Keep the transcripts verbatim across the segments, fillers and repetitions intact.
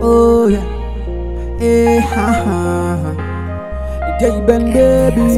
Oh yeah, eh ha ha ha. J Ben baby,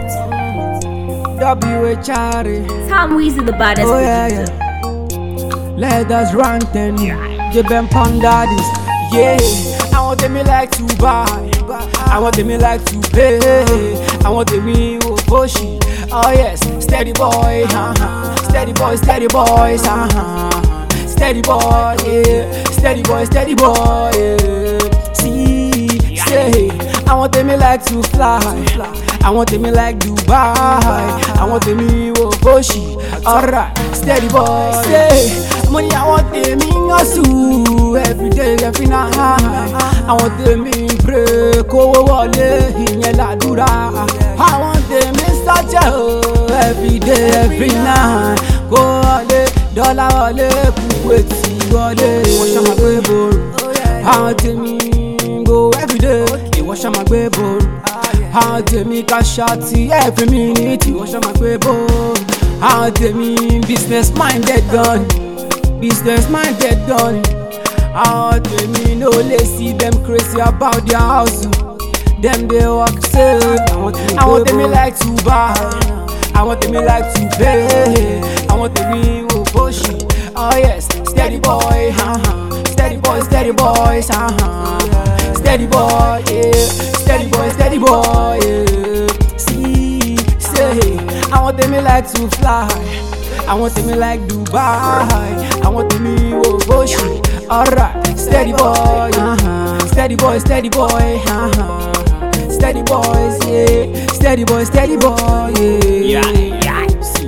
W H R. Tom Weezy the baddest. Oh yeah yeah. Let us run ten. J Ben Pandadis. Yeah, I want them me like to buy. I want them me like to pay. I want them me oh pushy. Oh yes, steady boy, uh-huh. Steady boy, steady boys, uh-huh. Steady boy, yeah. Steady boy, steady boy, yeah. See, say, I want them me like to fly. I want them me like Dubai. I want them me oh pushy. Alright, steady boy, say, money I want them in hustle every day, every night. I want them in pray, go wale, in la dura. I want them in such a every day, every night. Go wale, dollar wale, kuweti wale. Wash my baby, I want them in go every day. Wash my baby, I want them in cash out every minute. Wash my baby. How they mean business minded gun, business minded gun. How they mean no lazy, them crazy about their house. Them they walk safe. I want them me like to buy. I want them me like to pay. I want them me oh pushy. Oh yes, steady boy, uh-huh. Steady boy, steady boys, uh-huh. Steady boy, yeah. Steady boy, steady boy, yeah. See, say. I want them me like to fly. I want them me like Dubai. I want them me oh bushy. Alright, steady boy, uh-huh. Steady boy, steady boy, uh-huh. Steady boys, yeah. Steady boy, steady boy, yeah. Yeah, yeah.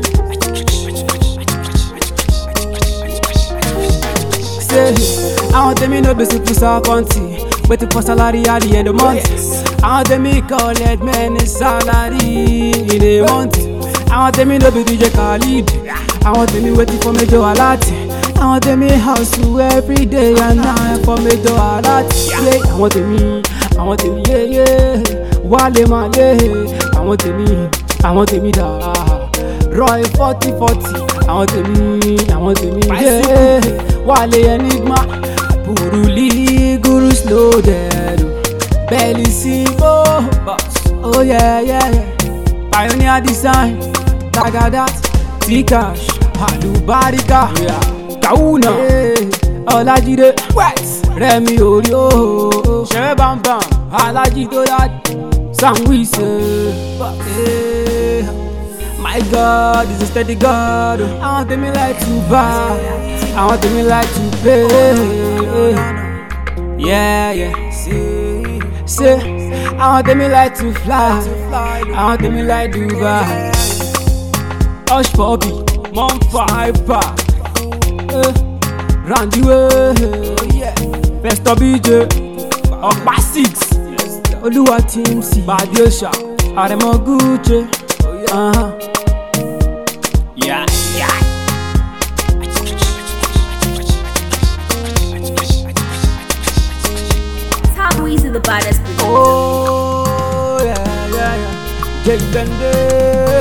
Say, I want them me no basic for our country, waiting for salary at the end of the month. I want them me collect many salary in a month. I want them in the D J Khalid. I want them waiting for me to alert. I want them in hustle every day and night for me to alert. Yeah, I want them in, I want them yeah yeah. Wale male, I want them in, I want them in da. Roy forty forty, I want them in, I want them in yeah. Wale Enigma, Puruli Guru slow dead. Belly Simbo, oh yeah yeah yeah. Pioneer design. Taga that, T-Cash, Halubarika, Kauna, Olajide, Remy Orio, Shere Bam Bam, Alajido that, Sangwise. My God is a steady God. I want them me like to buy. I want them me like to pay. Yeah, yeah. Say, say, I want them me like to fly. I want them me like Dubai. Hush Bobby, Mom Fiver, uh, Randy Way, Bester B J, Okpa Six, Oluwa Team C, Badiosha, Aremo Gucci, uh-huh. Yeah, yeah. Tom Weezy the baddest. Oh yeah, yeah, yeah. J Ben